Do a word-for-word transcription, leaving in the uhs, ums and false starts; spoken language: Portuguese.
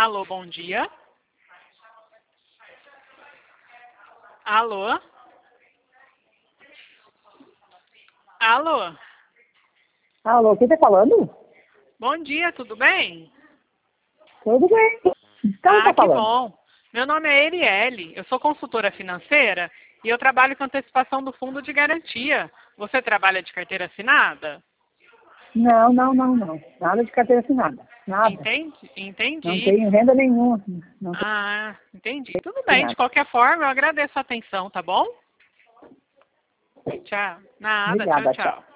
Alô, bom dia. Alô? Alô? Alô, quem tá falando? Bom dia, tudo bem? Tudo bem. Então Ah, tá que falando. bom. Meu nome é Erielle, eu sou consultora financeira e eu trabalho com antecipação do fundo de garantia. Você trabalha de carteira assinada? Não, não, não, não. Nada de carteira assinada. Nada. Entende? Não Entendi. tenho renda nenhuma. Não tenho Ah, entendi. Tudo bem, de nada. qualquer forma, eu agradeço a atenção, tá bom? Tchau. Nada, tchau, Obrigada, tchau. tchau.